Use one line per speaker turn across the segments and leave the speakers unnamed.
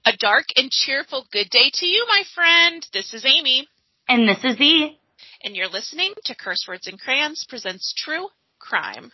A dark and cheerful good day to you, my friend. This is Amy.
And this is E.
And you're listening to Curse Words and Crayons presents True Crime.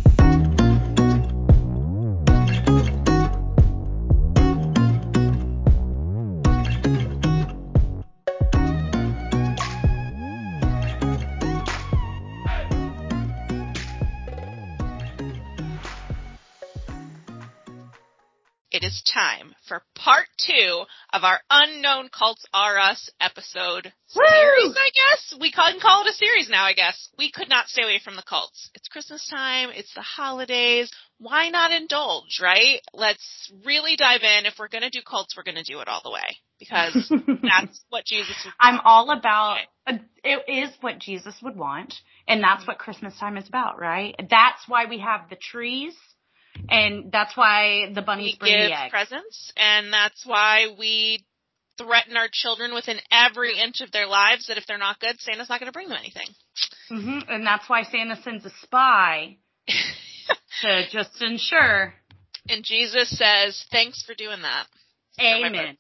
It is time for part 2 of our Unknown Cults Are Us episode series, I guess. We can call it a series now, I guess. We could not stay away from the cults. It's Christmas time. It's the holidays. Why not indulge, right? Let's really dive in. If we're going to do cults, we're going to do it all the way. Because that's what Jesus would want.
I'm all about, it is what Jesus would want. And that's what Christmas time is about, right? That's why we have the trees. And that's why the bunnies bring the eggs.
We give presents, and that's why we threaten our children within every inch of their lives that if they're not good, Santa's not going to bring them anything.
Mm-hmm. And that's why Santa sends a spy to just ensure.
And Jesus says, thanks for doing that.
Amen.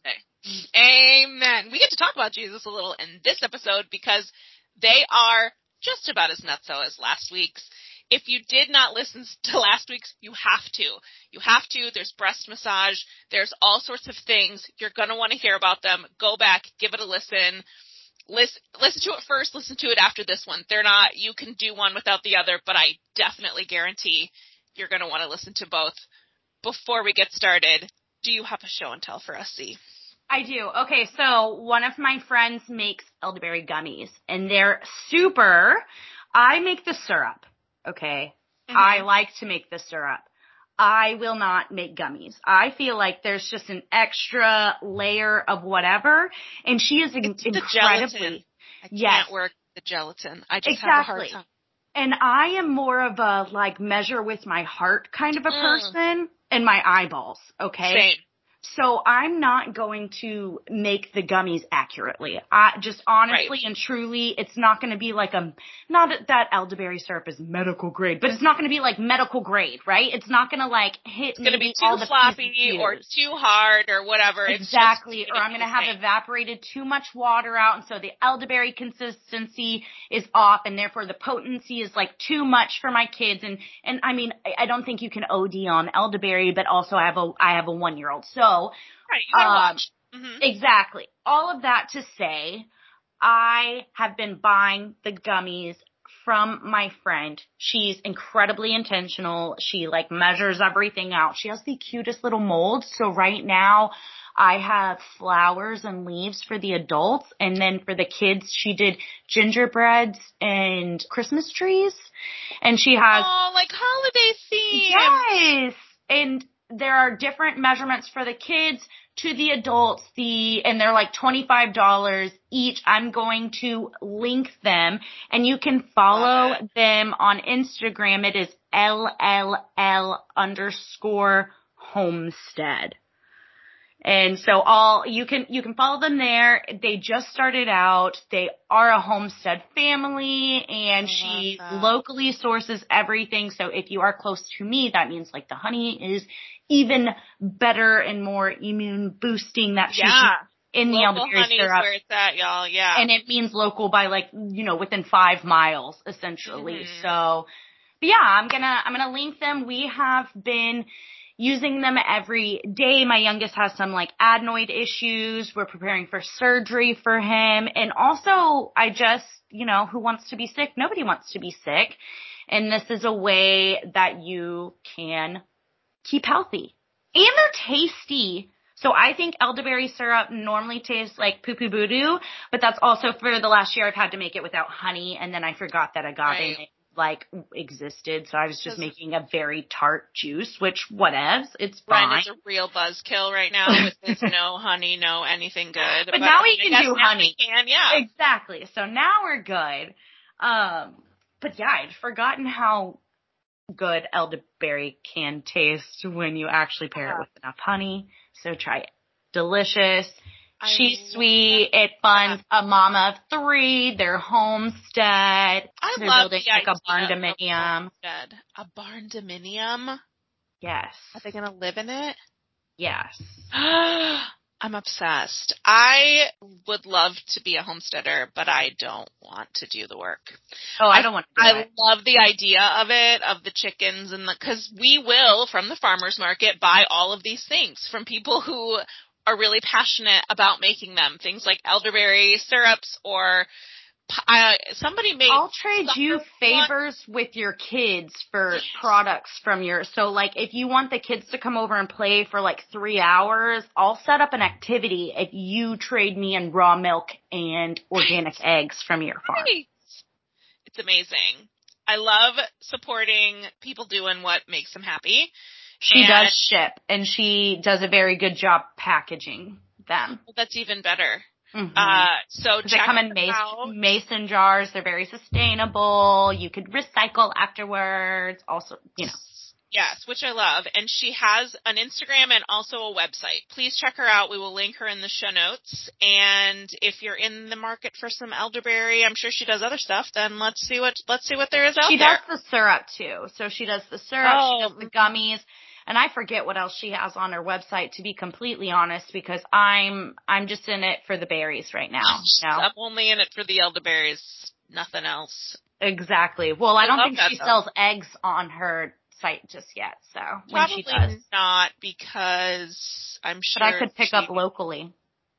Amen. We get to talk about Jesus a little in this episode because they are just about as nutso as last week's. If you did not listen to last week's, you have to. You have to. There's breast massage. There's all sorts of things. You're going to want to hear about them. Go back. Give it a listen. Listen to it first. Listen to it after this one. They're not, you can do one without the other, but I definitely guarantee you're going to want to listen to both. Before we get started, do you have a show and tell for us, C?
I do. Okay, so one of my friends makes elderberry gummies, and they're super. I make the syrup. Okay. Mm-hmm. I like to make the syrup. I will not make gummies. I feel like there's just an extra layer of whatever, and she is incredibly.
The gelatin. I can't work the gelatin. I just have a hard time.
And I am more of a measure with my heart kind of a person and my eyeballs. Okay.
Same.
So I'm not going to make the gummies accurately. Just honestly and truly, it's not going to be not that elderberry syrup is medical grade, but it's not going to be like medical grade, right? It's not going to hit.
It's going to be too floppy or too hard or whatever.
Exactly. Or I'm going to have evaporated too much water out, and so the elderberry consistency is off, and therefore the potency is too much for my kids. And I mean, I don't think you can OD on elderberry, but also I have a 1-year-old, so.
Right, you gotta watch. Mm-hmm.
Exactly. All of that to say, I have been buying the gummies from my friend. She's incredibly intentional. She measures everything out. She has the cutest little molds. So right now I have flowers and leaves for the adults. And then for the kids, she did gingerbreads and Christmas trees. And she has.
Oh, holiday theme.
Yes. And there are different measurements for the kids to the adults, and they're $25 each. I'm going to link them, and you can follow them on Instagram. It is LLL_homestead. And so you can follow them there. They just started out. They are a homestead family, and she locally sources everything. So if you are close to me, that means the honey is even better and more immune boosting that she's in the elderberry syrup.
Where it's at, y'all. Yeah.
And it means local by within 5 miles essentially. Mm-hmm. So, but yeah, I'm gonna link them. We have been using them every day. My youngest has some adenoid issues. We're preparing for surgery for him. And also I just, who wants to be sick? Nobody wants to be sick. And this is a way that you can keep healthy. And they're tasty. So I think elderberry syrup normally tastes like poo-poo voodoo, but that's also for the last year I've had to make it without honey, and then I forgot that agave existed, so I was just making a very tart juice, which whatevs, it's fine.
Brian is a real buzzkill right now with his no honey, no anything good.
But now we can do honey.
We can, yeah.
Exactly. So now we're good. But yeah, I'd forgotten how good elderberry can taste when you actually pair it with enough honey. So try it. Delicious. She's sweet. It funds a mama of 3. They're homestead.
They're
love
building
a barn dominium.
A barn dominium?
Yes.
Are they going to live in it?
Yes.
I'm obsessed. I would love to be a homesteader, but I don't want to do the work.
Oh, I don't want to do it.
I love the idea of it, of the chickens and because we will, from the farmer's market, buy all of these things from people who are really passionate about making them. Things like elderberry syrups or somebody made.
I'll trade you favors with your kids for products from so like if you want the kids to come over and play for like 3 hours, I'll set up an activity if you trade me in raw milk and organic eggs from your farm.
It's amazing. I love supporting people doing what makes them happy.
She does ship, and she does a very good job packaging them.
Well, that's even better.
Mm-hmm.
So
they come in mason jars. They're very sustainable. You could recycle afterwards. Also,
Yes, which I love. And she has an Instagram and also a website. Please check her out. We will link her in the show notes. And if you're in the market for some elderberry, I'm sure she does other stuff. Then let's see what there is out there.
She does the syrup too. So she does the syrup. She does the gummies. And I forget what else she has on her website, to be completely honest, because I'm just in it for the berries right now.
I'm only in it for the elderberries, nothing else.
Exactly. Well, I don't think she sells eggs on her site just yet. So when
probably
she does,
not, because I'm sure.
But I could pick up locally.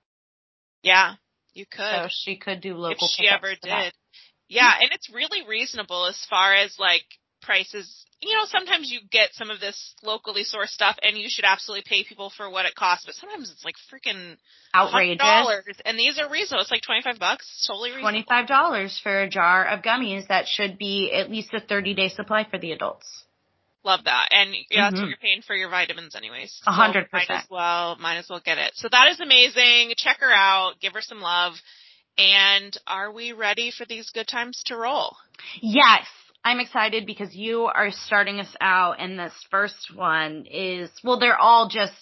Yeah, you could.
So she could do local.
If she ever did. Yeah, and it's really reasonable as far as like prices. Sometimes you get some of this locally sourced stuff and you should absolutely pay people for what it costs, but sometimes it's like freaking
outrageous.
$100, and these are reasonable. It's like $25. Totally reasonable.
$25 for a jar of gummies that should be at least a 30-day supply for the adults.
Love that. And that's what you're paying for your vitamins anyways.
100%.
Might as well get it. So that is amazing. Check her out. Give her some love. And are we ready for these good times to roll?
Yes. I'm excited because you are starting us out, and this first one is, well, they're all just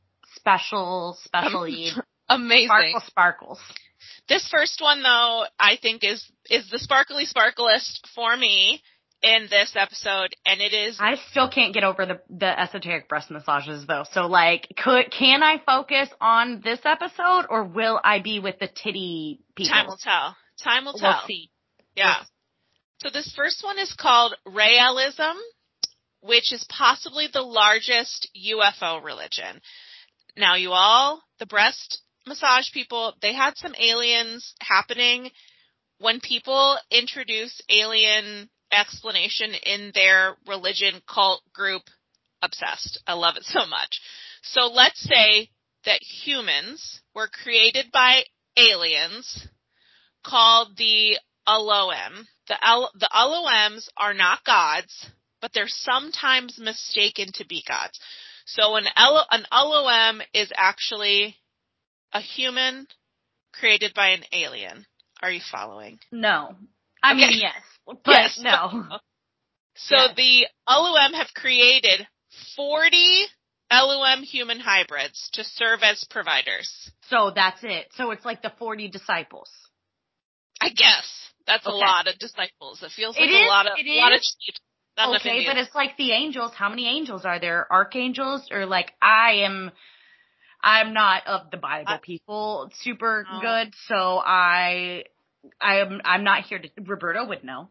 specially
amazing.
Sparkles.
This first one, though, I think is the sparkly sparklest for me in this episode, and it is.
I still can't get over the esoteric breast massages, though. So, like, can I focus on this episode, or will I be with the titty people?
Time will tell. Time will tell.
We'll see.
Yeah. So this first one is called Raelism, which is possibly the largest UFO religion. Now, the breast massage people, they had some aliens happening. When people introduce alien explanation in their religion, cult, group, obsessed. I love it so much. So let's say that humans were created by aliens called the Elohim. The Elohims are not gods, but they're sometimes mistaken to be gods. So an Elohim is actually a human created by an alien. Are you following?
No. I mean, yes. But no.
So the Elohim have created 40 Elohim human hybrids to serve as providers.
So that's it. So it's like the 40 disciples.
I guess. That's a lot of disciples. It feels like a lot of sheep.
Okay, but it's like the angels. How many angels are there? Archangels? Or like I'm not of the Bible people super good, so I'm not here to. Roberto would know.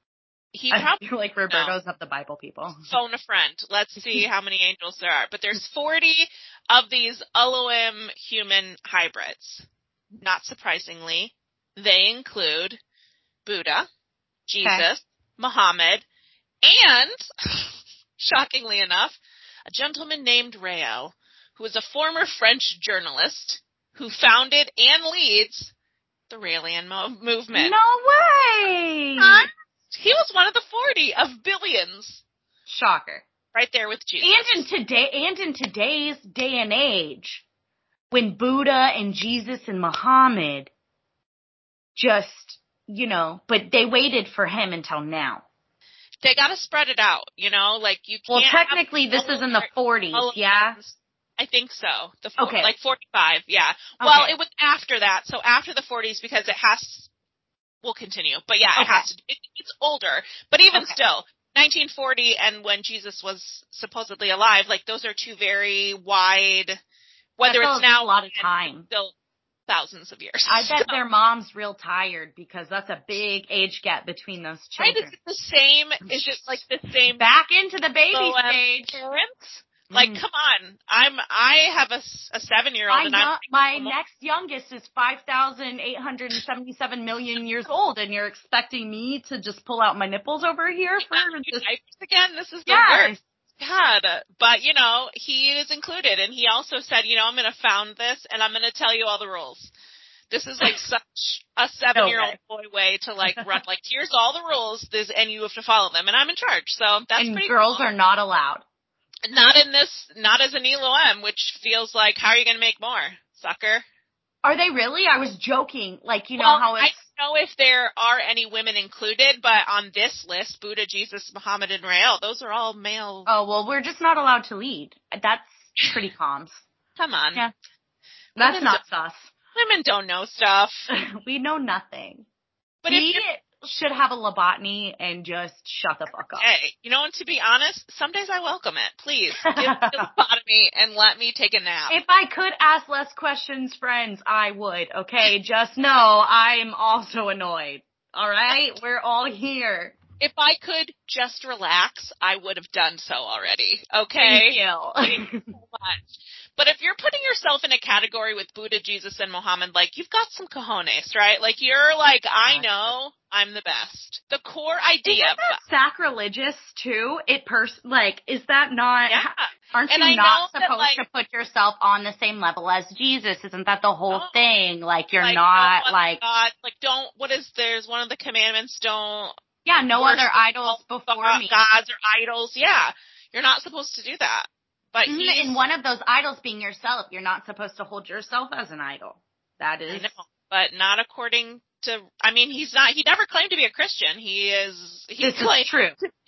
I feel like Roberto's of the Bible people.
Phone a friend. Let's see how many angels there are. But there's 40 of these Elohim human hybrids. Not surprisingly, they include Buddha, Jesus, Muhammad, and, shockingly enough, a gentleman named Rael, who is a former French journalist who founded and leads the Raelian movement.
No way!
He was one of the 40 of billions.
Shocker.
Right there with Jesus.
And in today's day and age, when Buddha and Jesus and Muhammad just, but they waited for him until now.
They gotta spread it out, like you can't.
Well, technically this is in the 40s, yeah?
I think so. Like 45, yeah.
Okay.
Well, it was after that, so after the 40s, because we'll continue. But yeah, it has to, it's older. But even still, 1940 and when Jesus was supposedly alive, like those are two very wide Whether it's now
a lot of time.
Still thousands of years.
I bet their mom's real tired because that's a big age gap between those children.
Right? Is it the same? Is it like the same?
Back into the baby stage.
Parents? Like, come on. I have a 7-year-old, and
my next youngest is 5,877 million years old, and you're expecting me to just pull out my nipples over here for this
again? This is the worst. God, but he is included, and he also said, I'm going to found this, and I'm going to tell you all the rules. This is like such a 7-year-old boy way to like run. Like, here's all the rules, and you have to follow them, and I'm in charge. So that's pretty cool.
And girls are not allowed.
Not as an ELO-M, which feels like, how are you going to make more, sucker?
Are they really? I was joking. Like, how it's...
I don't know if there are any women included, but on this list, Buddha, Jesus, Muhammad, and Rael, those are all male.
Oh, well, we're just not allowed to lead. That's pretty calm.
Come on.
Yeah. That's not sus.
Women don't know stuff.
We know nothing.
But
we should have a lobotomy and just shut the fuck up.
Hey, and to be honest, some days I welcome it. Please, give me a lobotomy and let me take a nap.
If I could ask less questions, friends, I would, okay? Just know I'm also annoyed, all right? We're all here.
If I could just relax, I would have done so already, okay?
Thank you.
So much. But if you're putting yourself in a category with Buddha, Jesus, and Muhammad, like, you've got some cojones, right? Like, you're like, I know I'm the best. The core idea.
Isn't that sacrilegious, too? Is that not...
Yeah.
Aren't you not supposed to put yourself on the same level as Jesus? Isn't that the whole thing? Like, you're not,
God, don't, there's one of the commandments, don't...
Yeah, no other idols before me.
Gods or idols, yeah. You're not supposed to do that. But
in one of those idols being yourself, you're not supposed to hold yourself as an idol. That is.
I know, but not according to. I mean, he never claimed to be a Christian.
This is true.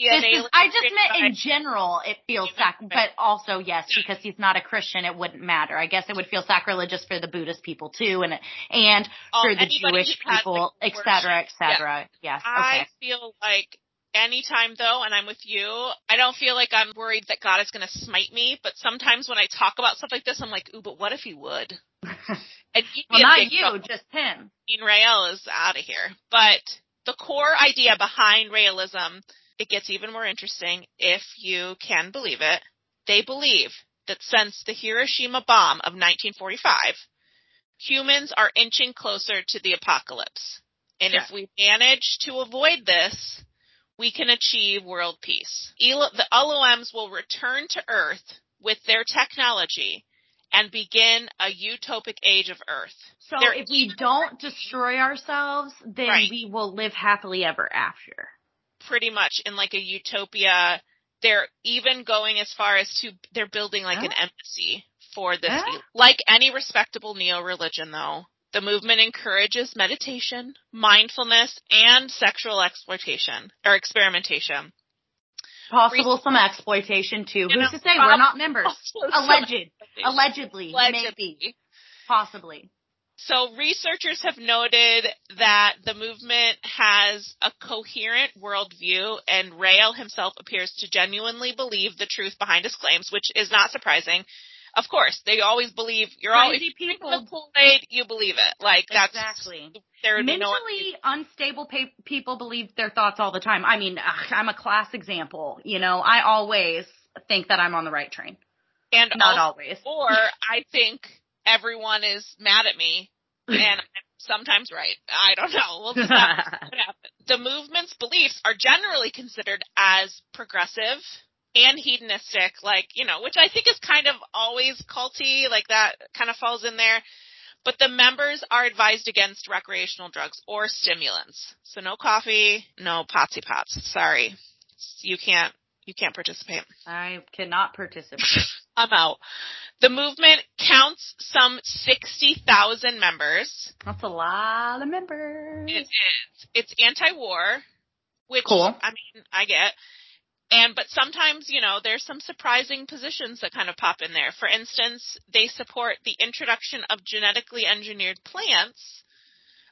I just meant in general, it feels but also yes, because he's not a Christian, it wouldn't matter. I guess it would feel sacrilegious for the Buddhist people too, and for the Jewish people, et cetera, et cetera.
Yeah. Yes. I feel like. Anytime, though, and I'm with you, I don't feel like I'm worried that God is going to smite me, but sometimes when I talk about stuff like this, I'm like, ooh, but what if he would? And
well, not you, just him.
Rael is out of here. But the core idea behind Raelism, it gets even more interesting if you can believe it. They believe that since the Hiroshima bomb of 1945, humans are inching closer to the apocalypse. And if we manage to avoid this, we can achieve world peace. The ELO-Ms will return to Earth with their technology and begin a utopic age of Earth.
So if we don't destroy ourselves, then we will live happily ever after.
Pretty much in like a utopia. They're even going as far as they're building like an embassy for this. Like any respectable neo-religion, though. The movement encourages meditation, mindfulness, and sexual exploitation or experimentation.
Possible some exploitation too. Who's to say? We're not members. Allegedly, maybe, possibly.
So researchers have noted that the movement has a coherent worldview, and Rael himself appears to genuinely believe the truth behind his claims, which is not surprising. Of course, they always believe
crazy people.
Kool-Aid, you believe it. Like that's
exactly.
Mentally
unstable people believe their thoughts all the time. I mean, I'm a class example. I always think that I'm on the right train,
and
not always.
Or I think everyone is mad at me, and I'm sometimes right. I don't know. We'll just have to see what happens. The movement's beliefs are generally considered as progressive and hedonistic, which I think is kind of always culty, like that kind of falls in there. But the members are advised against recreational drugs or stimulants. So no coffee, no potsy pots. Sorry. You can't participate.
I cannot participate.
I'm out. The movement counts some 60,000 members.
That's a lot of members.
It is. It's anti-war, which,
cool.
I mean, I get. But sometimes, there's some surprising positions that kind of pop in there. For instance, they support the introduction of genetically engineered plants,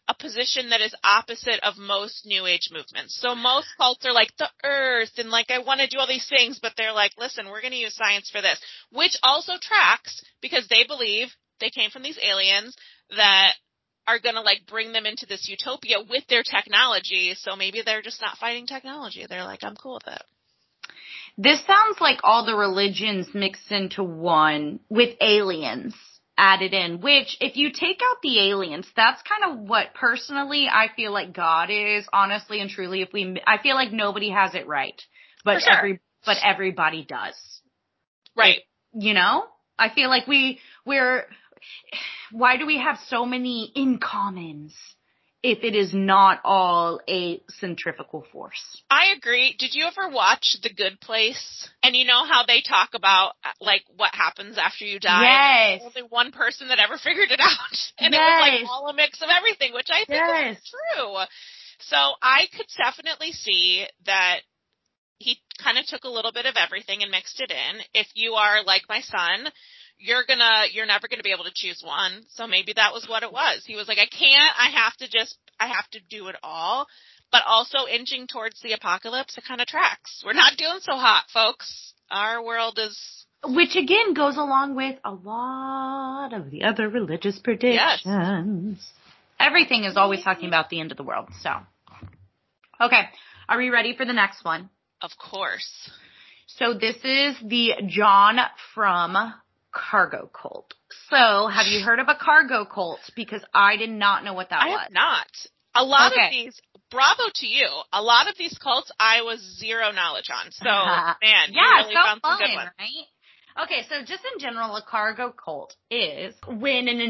a position that is opposite of most New Age movements. So most cults are like the earth and like, I want to do all these things, but they're like, listen, we're going to use science for this, which also tracks because they believe they came from these aliens that are going to like bring them into this utopia with their technology. So maybe they're just not fighting technology. They're like, I'm cool with it.
This sounds like all the religions mixed into one with aliens added in, which if you take out the aliens, that's kind of what personally I feel like God is, honestly and truly. I feel like nobody has it right, but
sure.
but everybody does.
Right.
You know, I feel like we're, why do we have so many in commons if it is not all a centrifugal force?
I agree. Did you ever watch The Good Place? And you know how they talk about, like, what happens after you die?
Yes.
And only one person that ever figured it out. And
yes.
It was, like, all a mix of everything, which I think is true. So I could definitely see that he kind of took a little bit of everything and mixed it in. If you are like my son, you're never gonna be able to choose one. So maybe that was what it was. He was like, I have to do it all. But also inching towards the apocalypse, it kind of tracks. We're not doing so hot, folks. Our world is...
Which again goes along with a lot of the other religious predictions. Yes. Everything is always talking about the end of the world, so. Okay, are we ready for the next one?
Of course.
So this is the John from Cargo Cult. So have you heard of a cargo cult? Because I did not know what that was.
I have not. A lot of these, bravo to you, a lot of these cults I was zero knowledge on. So, man, you really found some good ones.
Right? Okay, so just in general, a cargo cult is when an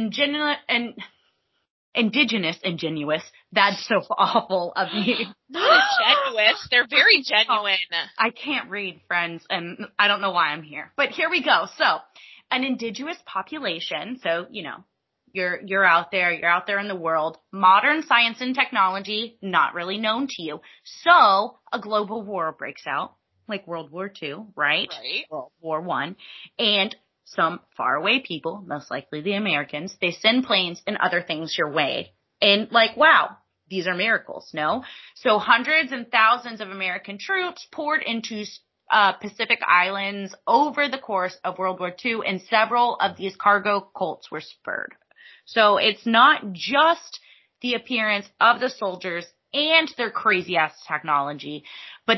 ingenuous, that's so awful of me.
Not ingenuous, they're very genuine.
I can't read, friends, and I don't know why I'm here. But here we go. So, an indigenous population, so, you know, you're out there in the world, modern science and technology, not really known to you. So, a global war breaks out, like World War II, right?
Right.
World War I, and some faraway people, most likely the Americans, they send planes and other things your way. And like, wow, these are miracles, no? So hundreds and thousands of American troops poured into Pacific Islands over the course of World War II, and several of these cargo cults were spurred. So it's not just the appearance of the soldiers and their crazy ass technology, but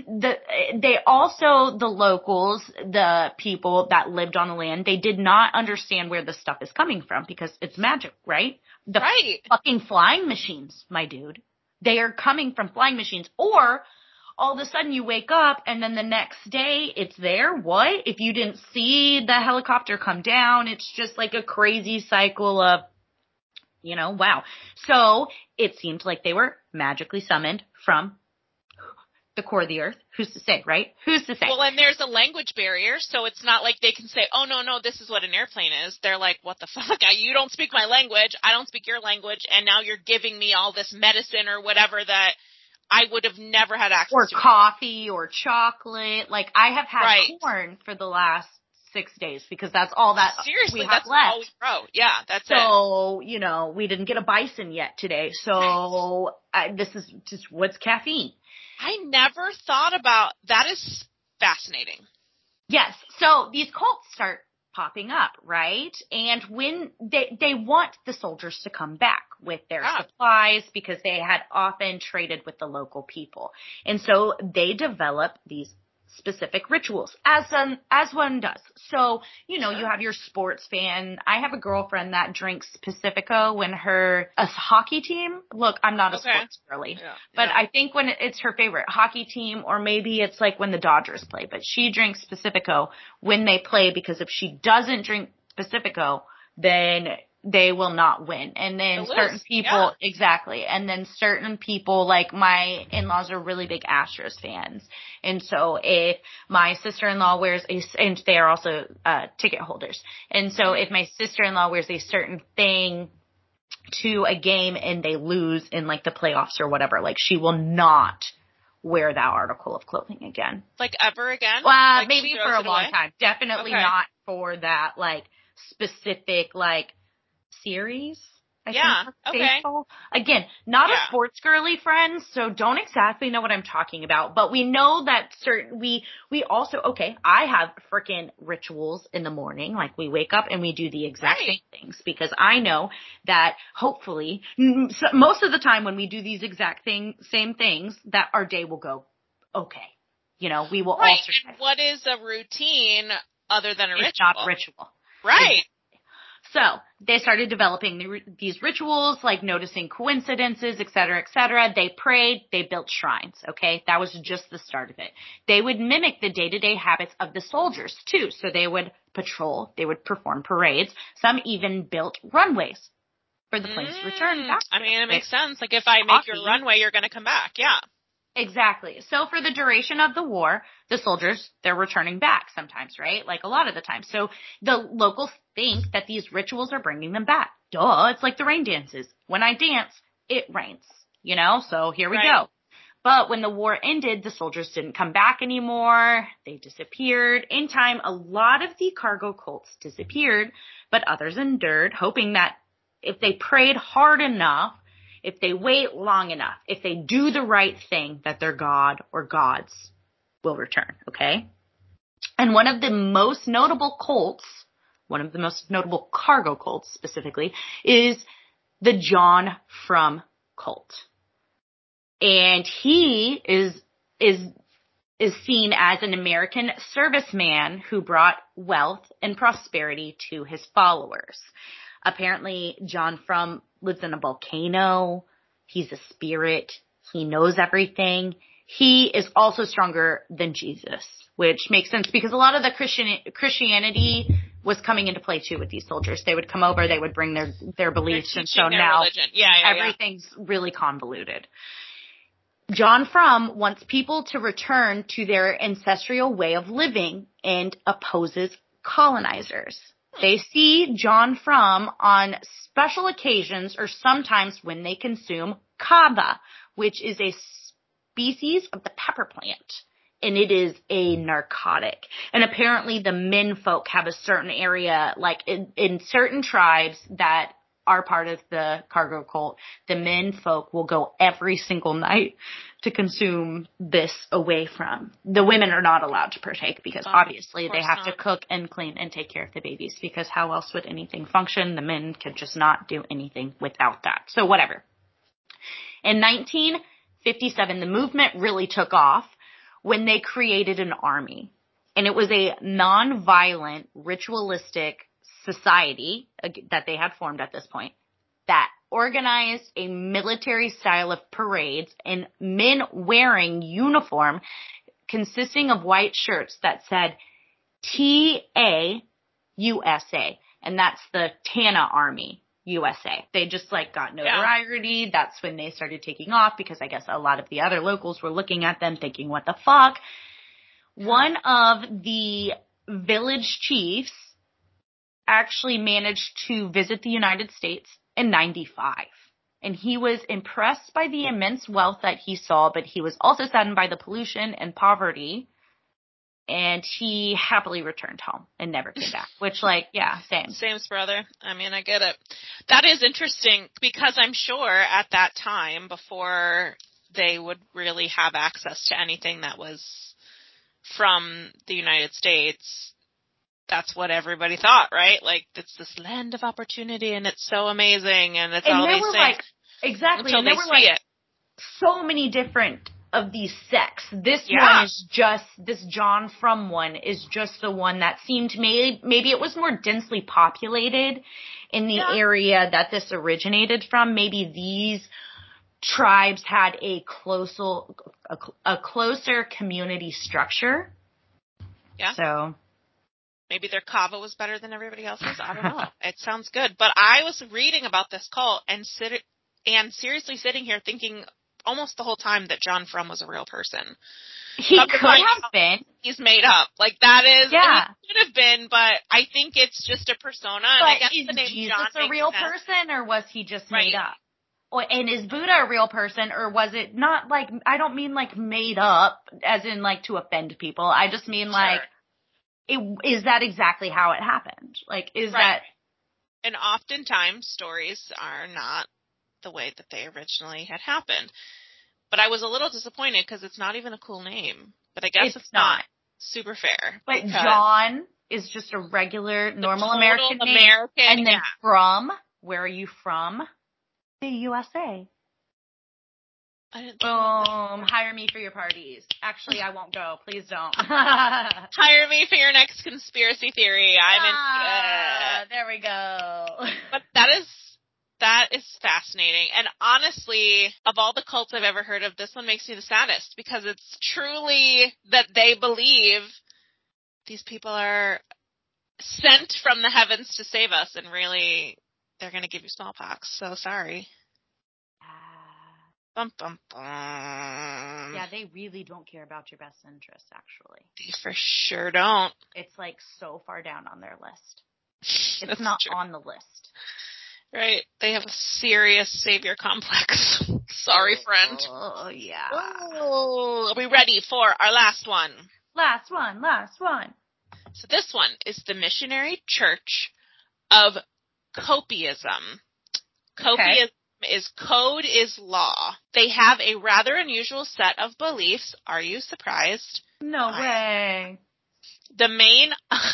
they also, the locals, the people that lived on the land, they did not understand where the stuff is coming from because it's magic, right? Fucking flying machines, my dude. They are coming from flying machines. Or all of a sudden you wake up and then the next day it's there. What? If you didn't see the helicopter come down, it's just like a crazy cycle of, you know, wow. So it seemed like they were magically summoned from the core of the earth. Who's to say, right? Who's to say?
Well, and there's a language barrier, so it's not like they can say, oh, no, this is what an airplane is. They're like, what the fuck? You don't speak my language. I don't speak your language. And now you're giving me all this medicine or whatever that I would have never had access to.
Or coffee or chocolate. Like, I have had corn for the last 6 days because that's all that
Seriously,
we have
that's
left.
all we grow. Yeah, that's it.
So, you know, we didn't get a bison yet today. So this is just what's caffeine.
I never thought about that. Is fascinating.
Yes. So these cults start popping up, right? And when they want the soldiers to come back with their supplies because they had often traded with the local people. And so they develop these specific rituals as one does. So, you know, you have your sports fan. I have a girlfriend that drinks Pacifico when a hockey team. Look, I'm not a sports girly, but I think when it's her favorite hockey team, or maybe it's like when the Dodgers play, but she drinks Pacifico when they play because if she doesn't drink Pacifico, then they will not win. And then certain people, exactly. And then certain people, like my in-laws are really big Astros fans. And so if my sister-in-law and they are also ticket holders. And so if my sister-in-law wears a certain thing to a game and they lose in like the playoffs or whatever, like she will not wear that article of clothing again.
Like ever again?
Well,
like
maybe for a long time. Definitely not for that like specific like series. I
Yeah.
think
Okay.
faithful. Again, not
Yeah.
a sports girly friend, so don't exactly know what I'm talking about. But we know that we also, okay, I have freaking rituals in the morning. Like we wake up and we do the exact
Right.
same things because I know that hopefully most of the time when we do these exact same things, that our day will go okay. You know, we will all
Right.
survive.
And what is a routine other than a
It's
ritual?
not ritual.
Right.
So they started developing these rituals, like noticing coincidences, et cetera, et cetera. They prayed, they built shrines, okay? That was just the start of it. They would mimic the day-to-day habits of the soldiers, too. So they would patrol, they would perform parades. Some even built runways for the planes to return back to.
I mean, it makes sense. Like, if I make your runway, you're going to come back. Yeah.
Exactly. So for the duration of the war, the soldiers, they're returning back sometimes, right? Like a lot of the time. So the locals think that these rituals are bringing them back. Duh, it's like the rain dances. When I dance, it rains, you know? So here we go. But when the war ended, the soldiers didn't come back anymore. They disappeared. In time, a lot of the cargo cults disappeared, but others endured, hoping that if they prayed hard enough, if they wait long enough, if they do the right thing, that their god or gods will return, okay? And one of the most notable cults, one of the most notable cargo cults specifically, is the John Frum cult. And he is seen as an American serviceman who brought wealth and prosperity to his followers. Apparently, John Frum lives in a volcano. He's a spirit. He knows everything. He is also stronger than Jesus, which makes sense because a lot of the Christianity was coming into play too with these soldiers. They would come over, they would bring their beliefs, and so now everything's really convoluted. John Frum wants people to return to their ancestral way of living and opposes colonizers. They see John Frum on special occasions or sometimes when they consume kava, which is a species of the pepper plant. And it is a narcotic. And apparently the men folk have a certain area, like in certain tribes that are part of the cargo cult, the men folk will go every single night to consume this away from. The women are not allowed to partake because obviously they have to cook and clean and take care of the babies because how else would anything function? The men could just not do anything without that. So whatever. In 1957, the movement really took off when they created an army. And it was a non-violent, ritualistic society that they had formed at this point that organized a military style of parades and men wearing uniform consisting of white shirts that said TA USA, and that's the Tana Army USA. They just got notoriety. Yeah. That's when they started taking off because I guess a lot of the other locals were looking at them thinking, what the fuck? One of the village chiefs actually managed to visit the United States in 95. And he was impressed by the immense wealth that he saw, but he was also saddened by the pollution and poverty. And he happily returned home and never came back. Which, same.
Same's, brother. I mean, I get it. That is interesting because I'm sure at that time, before they would really have access to anything that was from the United States, that's what everybody thought, right? Like, it's this land of opportunity and it's so amazing and it's all these things.
Exactly.
Until they see it.
So many different of these sects. This one is just, this John Frum one is just the one that seemed maybe it was more densely populated in the area that this originated from. Maybe these tribes had a closer community structure.
Yeah.
So
maybe their kava was better than everybody else's. I don't know. It sounds good. But I was reading about this cult and seriously sitting here thinking almost the whole time that John Frum was a real person.
He could have been.
He's made up. Like, that is,
yeah.
He could have been, but I think it's just a persona.
But
and I guess
is
the name
Jesus
John
a real
sense.
person, or was he just made up? And is Buddha a real person, or was it not I don't mean made up, as in to offend people. I just mean is that exactly how it happened? Is that
And oftentimes stories are not the way that they originally had happened. But I was a little disappointed because it's not even a cool name. But I guess it's not super fair.
But John is just a regular, normal American name. And then from, where are you from? The USA. Boom. Hire me for your parties. Actually, I won't go. Please don't.
Hire me for your next conspiracy theory. I'm in.
There we go.
But that is fascinating. And honestly, of all the cults I've ever heard of, this one makes me the saddest because it's truly that they believe these people are sent from the heavens to save us, and really, they're going to give you smallpox. So sorry. Bum, bum, bum.
Yeah, they really don't care about your best interests, actually.
They for sure don't.
It's like so far down on their list. It's not true. On the list.
Right. They have a serious savior complex. Sorry, friend.
Oh, yeah.
Oh, are we ready for our last one?
Last one.
So this one is the Missionary Church of Copiism. Copiism is code is law. They have a rather unusual set of beliefs. Are you surprised?
No way.
The main,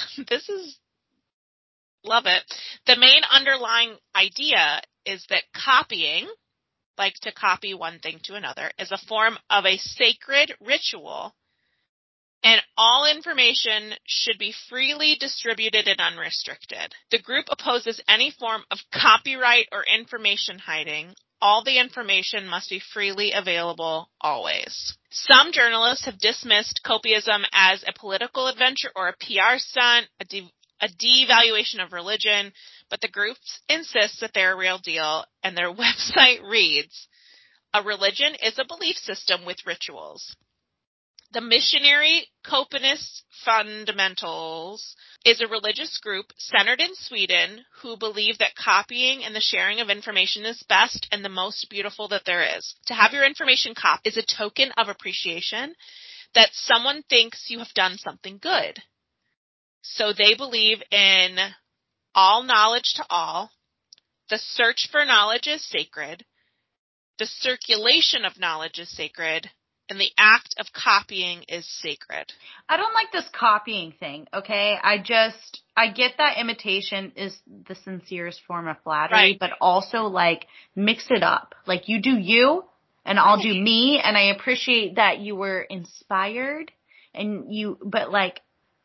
love it. The main underlying idea is that copying, like to copy one thing to another, is a form of a sacred ritual, and all information should be freely distributed and unrestricted. The group opposes any form of copyright or information hiding. All the information must be freely available always. Some journalists have dismissed copiism as a political adventure or a PR stunt, a devaluation of religion, but the group insists that they're a real deal, and their website reads, "A religion is a belief system with rituals." The Missionary Copinist Fundamentals is a religious group centered in Sweden who believe that copying and the sharing of information is best and the most beautiful that there is. To have your information copied is a token of appreciation that someone thinks you have done something good. So they believe in all knowledge to all. The search for knowledge is sacred. The circulation of knowledge is sacred. And the act of copying is sacred.
I don't like this copying thing, okay? I get that imitation is the sincerest form of flattery, right, but also, like, mix it up. Like, you do you, and I'll do me, and I appreciate that you were inspired, but, like,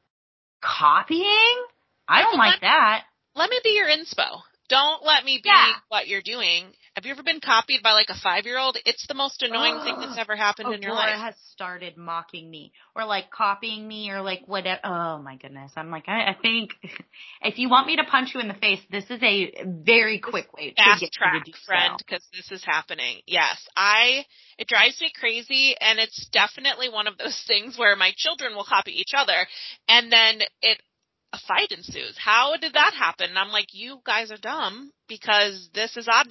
copying? I don't like that.
Let me be your inspo. Don't let me be what you're doing. Have you ever been copied by like a 5-year-old? It's the most annoying thing that's ever happened in your life.
Laura has started mocking me or like copying me or like whatever. Oh my goodness. I'm like, I think if you want me to punch you in the face, this is a very quick way to get
track,
you to do
friend, because this is happening. Yes. It drives me crazy, and it's definitely one of those things where my children will copy each other, and then a fight ensues. How did that happen? And I'm like, you guys are dumb because this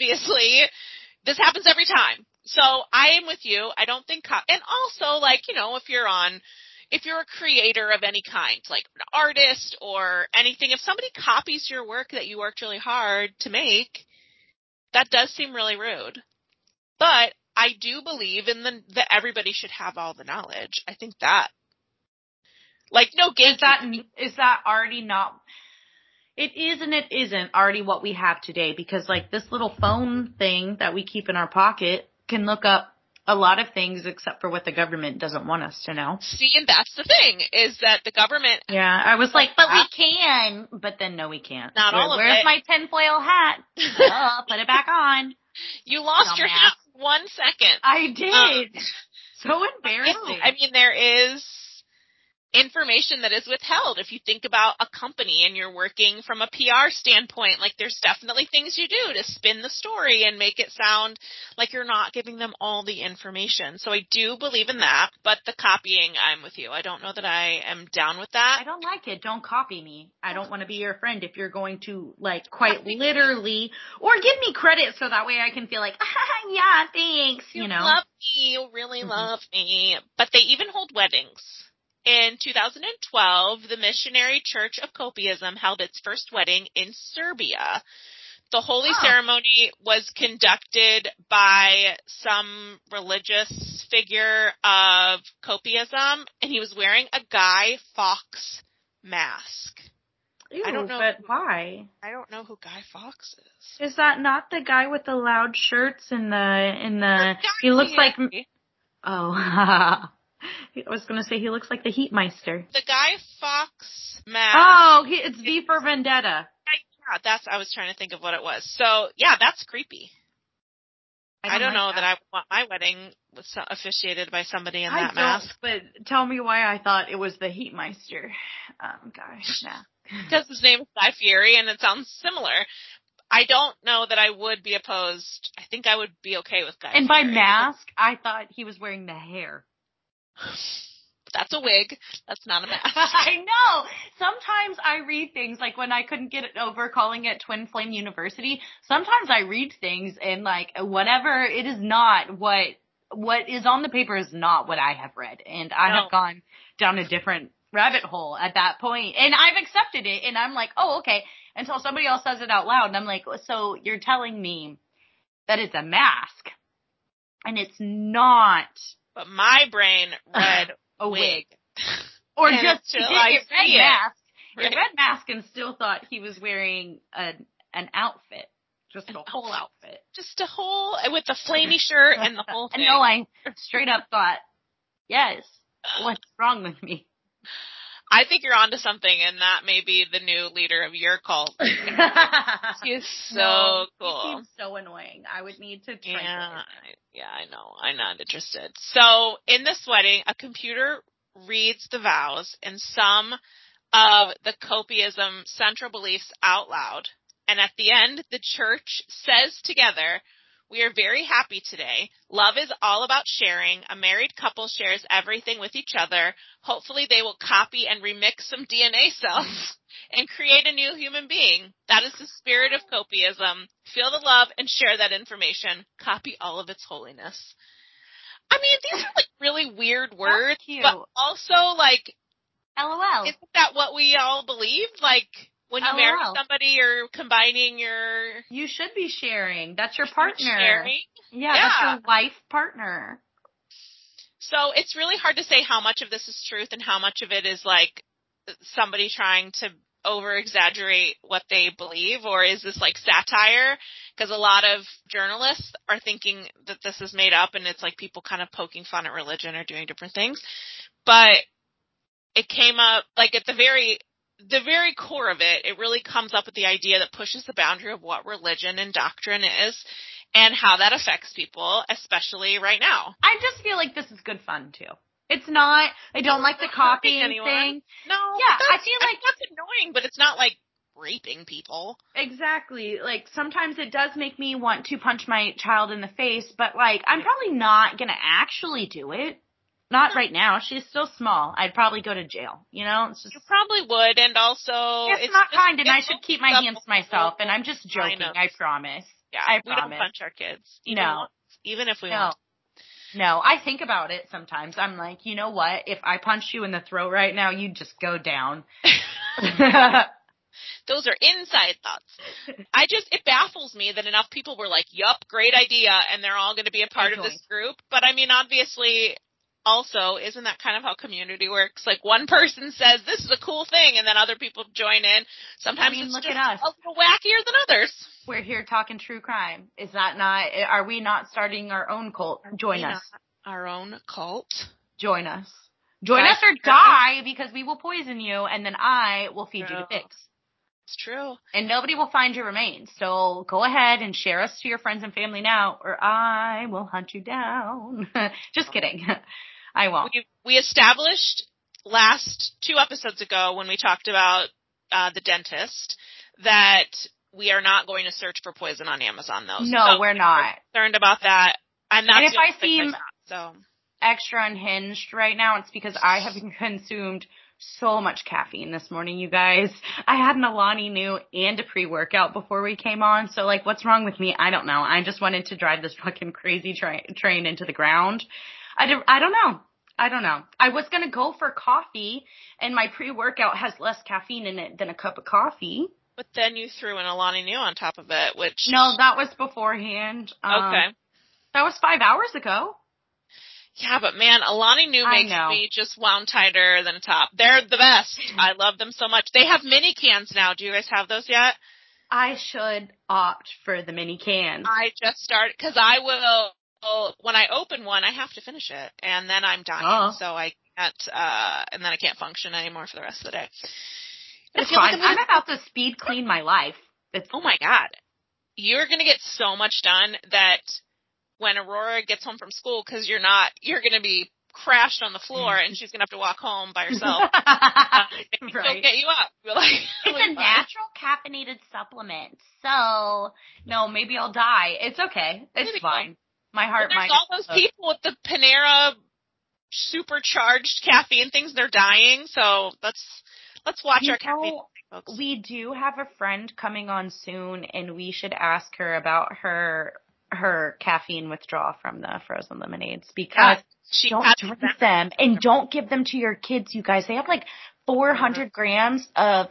happens every time. So I am with you. I don't think, and also like, if you're a creator of any kind, like an artist or anything, if somebody copies your work that you worked really hard to make, that does seem really rude. But I do believe in that everybody should have all the knowledge. I think that. Like, no gatekeeping.
Is that already not? It is and it isn't already what we have today, because like this little phone thing that we keep in our pocket can look up a lot of things except for what the government doesn't want us to know.
See, and that's the thing, is that the government.
Yeah, I was like, but we can. But then no, we can't.
Not all of it.
Where's my tinfoil hat? Put it back on.
You lost your hat 1 second.
I did. So embarrassing.
I mean, there is information that is withheld. If you think about a company and you're working from a PR standpoint, like there's definitely things you do to spin the story and make it sound like you're not giving them all the information. So I do believe in that, but the copying, I'm with you. I don't know that I am down with that.
I don't like it. Don't copy me. I don't want to be your friend if you're going to like quite literally, or give me credit so that way I can feel like, yeah, thanks,
You love me. You really love me. But they even hold weddings. in 2012, the Missionary Church of Copiism held its first wedding in Serbia. The holy ceremony was conducted by some religious figure of Copiism, and he was wearing a Guy Fawkes mask.
Ew, I don't know, but why?
I don't know who Guy Fawkes is.
Is that not the guy with the loud shirts in the? He looks like. Oh, I was going to say he looks like the Heatmeister.
The Guy Fawkes mask.
Oh, it's V for Vendetta.
Yeah, I was trying to think of what it was. So, yeah, that's creepy. I don't know that I want my wedding officiated by somebody in that mask.
But tell me why I thought it was the Heatmeister guy. Nah.
Because his name is Guy Fieri, and it sounds similar. I don't know that I would be opposed. I think I would be okay with Guy Fieri.
And by mask, I thought he was wearing the hair.
That's a wig. That's not a mask.
I know. Sometimes I read things, like when I couldn't get over calling it Twin Flame University, sometimes I read things and like whatever, it is not what is on the paper is not what I have read. And I have gone down a different rabbit hole at that point. And I've accepted it. And I'm like, oh, okay. Until somebody else says it out loud. And I'm like, so you're telling me that it's a mask and it's not.
But my brain read
a wig. Or just a red mask. Right. A red mask and still thought he was wearing an outfit. Just a whole outfit.
Just a whole, with the flamey shirt and the whole thing.
No, I straight up thought, yes, what's wrong with me?
I think you're onto something, and that may be the new leader of your cult. He is so cool.
He seems so annoying. I would need to try.
Yeah, I know. I'm not interested. So, in this wedding, a computer reads the vows and some of the Copiism central beliefs out loud. And at the end, the church says together, "We are very happy today. Love is all about sharing. A married couple shares everything with each other. Hopefully they will copy and remix some DNA cells and create a new human being. That is the spirit of Copiism. Feel the love and share that information. Copy all of its holiness." I mean, these are like really weird words, but also like,
LOL.
Isn't that what we all believe? Like, when you marry somebody, you're combining your...
You should be sharing. That's your partner.
Sharing?
Yeah, that's your life partner.
So it's really hard to say how much of this is truth and how much of it is like somebody trying to over-exaggerate what they believe, or is this like satire? Because a lot of journalists are thinking that this is made up and it's like people kind of poking fun at religion or doing different things. But it came up, like at the very core of it, it really comes up with the idea that pushes the boundary of what religion and doctrine is and how that affects people, especially right now.
I just feel like this is good fun, too. It's not, I don't like the copying thing.
No,
yeah, I feel like
that's annoying, but it's not like raping people.
Exactly. Like, sometimes it does make me want to punch my child in the face, but like, I'm probably not gonna actually do it. Not right now. She's still small. I'd probably go to jail. You know? It's just,
you probably would, and also...
It's not kind, and I should keep my hands to myself, and I'm just joking, I promise.
Yeah,
I promise.
We don't punch our kids. Even if we
no.
want.
No, I think about it sometimes. I'm like, you know what? If I punch you in the throat right now, you just go down.
Those are inside thoughts. It baffles me that enough people were like, yup, great idea, and they're all going to be a part of this group. But I mean, obviously... Also, isn't that kind of how community works? Like, one person says, this is a cool thing, and then other people join in. Sometimes it's
look
just
at us.
a little wackier than others.
We're here talking true crime. Is that not, are we not starting our own cult? Join us.
Our own cult?
Join us. Join us or die, because we will poison you, and then I will feed you to pigs.
It's true.
And nobody will find your remains. So go ahead and share us to your friends and family now, or I will hunt you down. Just kidding. I won't.
We established last 2 episodes ago when we talked about the dentist that we are not going to search for poison on Amazon, though.
No, we're not.
We're concerned about that. And
if I seem extra unhinged right now, it's because I have consumed so much caffeine this morning, you guys. I had an Alani Nu and a pre-workout before we came on, so like, what's wrong with me? I don't know. I just wanted to drive this fucking crazy train into the ground. I don't know. I don't know. I was going to go for coffee, and my pre-workout has less caffeine in it than a cup of coffee.
But then you threw in Alani Nu on top of it, which...
No, that was beforehand.
Okay.
That was 5 hours ago.
Yeah, but man, Alani Nu makes me just wound tighter than a top. They're the best. I love them so much. They have mini cans now. Do you guys have those yet?
I should opt for the mini cans.
I just started, because I will, when I open one, I have to finish it, and then I'm dying, so I can't, and then I can't function anymore for the rest of the day.
It's fine. I'm about to speed clean my life.
Oh my God. You're going to get so much done that when Aurora gets home from school, because you're going to be crashed on the floor and she's going to have to walk home by herself.
Right.
She'll get you up.
It's a natural caffeinated supplement. So, no, maybe I'll die. It's okay. It's fine. My heart might.
There's all those people with the Panera supercharged caffeine things. They're dying. So let's watch our caffeine, folks.
We do have a friend coming on soon, and we should ask her about her caffeine withdrawal from the frozen lemonades, because don't drink them and don't give them to your kids, you guys. They have like 400 grams of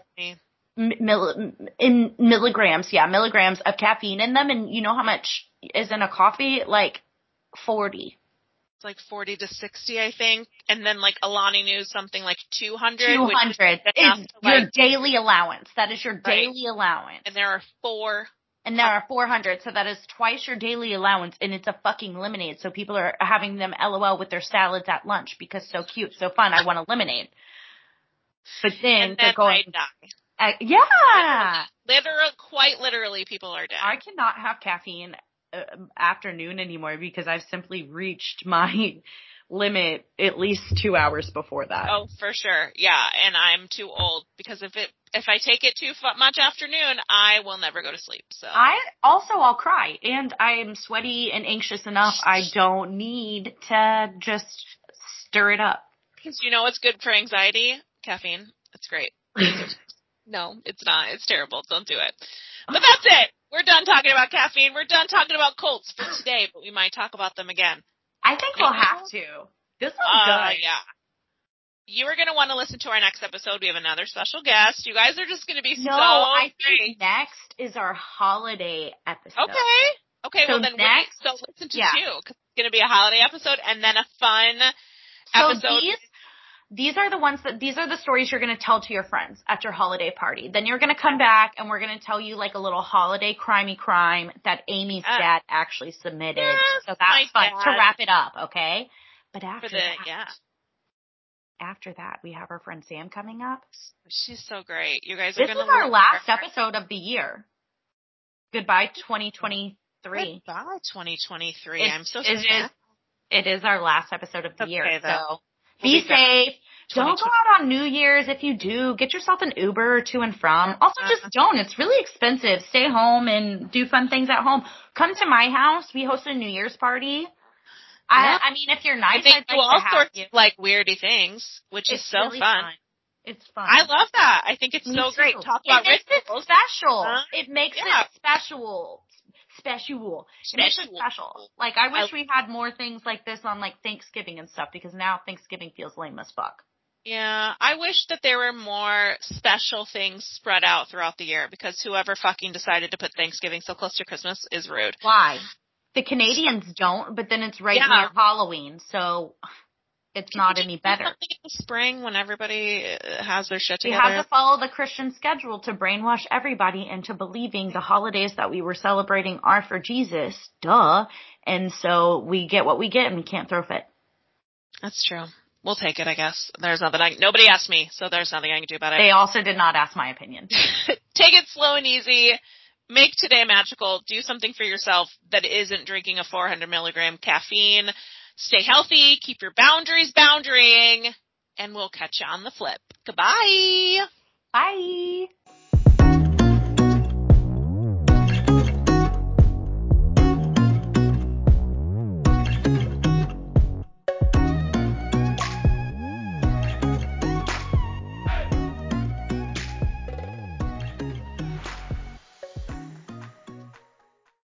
milligrams of caffeine in them, and you know how much is in a coffee? Like 40.
It's like 40 to 60, I think. And then like Alani Nu, something like 200.
200 is your daily allowance. That is your daily allowance.
And there are 4.
And there are 400, so that is twice your daily allowance, and it's a fucking lemonade. So people are having them LOL with their salads at lunch because so cute, so fun, I want a lemonade. But then they're going,
die.
Yeah!
Quite literally, people are dead.
I cannot have caffeine afternoon anymore because I've simply reached my limit at least 2 hours before that.
Oh, for sure. Yeah, and I'm too old because if I take it too much afternoon, I will never go to sleep. So
I'll cry, and I'm sweaty and anxious enough. I don't need to just stir it up.
Because you know what's good for anxiety? Caffeine. It's great. No, it's not. It's terrible. Don't do it. But that's it. We're done talking about caffeine. We're done talking about Colts for today, but we might talk about them again.
I think we'll have to. This one's good.
Yeah. You are going to want to listen to our next episode. We have another special guest. You guys are just going to be
I think next is our holiday episode.
Okay, so well then listen to 2, because it's going to be a holiday episode and then a fun episode.
These are the stories you're going to tell to your friends at your holiday party. Then you're going to come back and we're going to tell you like a little holiday crimey crime that Amy's dad actually submitted.
Yes,
so that's fun to wrap it up, okay? But after that, we have our friend Sam coming up.
She's so great. You guys are going to
This is our last episode of the year. Goodbye, 2023.
Goodbye, 2023. I'm so sad.
It is our last episode of the year, so
be
safe. Don't go out on New Year's. If you do, get yourself an Uber to and from. Also, just don't. It's really expensive. Stay home and do fun things at home. Come to my house. We host a New Year's party. I mean, if you're nice,
I'd do all sorts of like weirdy things, which is so
really
fun.
It's fun.
I love that. I think it's so great. Talk about rituals.
It makes it special. It makes it special. Like, I wish we had more things like this on like Thanksgiving and stuff, because now Thanksgiving feels lame as fuck.
Yeah, I wish that there were more special things spread out throughout the year, because whoever fucking decided to put Thanksgiving so close to Christmas is rude.
Why? The Canadians don't, but then it's near Halloween, so it's not any better.
Something in the spring when everybody has their shit together.
We have to follow the Christian schedule to brainwash everybody into believing the holidays that we were celebrating are for Jesus. Duh. And so we get what we get, and we can't throw a fit.
That's true. We'll take it, I guess. There's nothing nobody asked me, so there's nothing I can do about it.
They also did not ask my opinion.
Take it slow and easy. Make today magical. Do something for yourself that isn't drinking a 400 milligram caffeine. Stay healthy. Keep your boundaries boundarying. And we'll catch you on the flip. Goodbye.
Bye.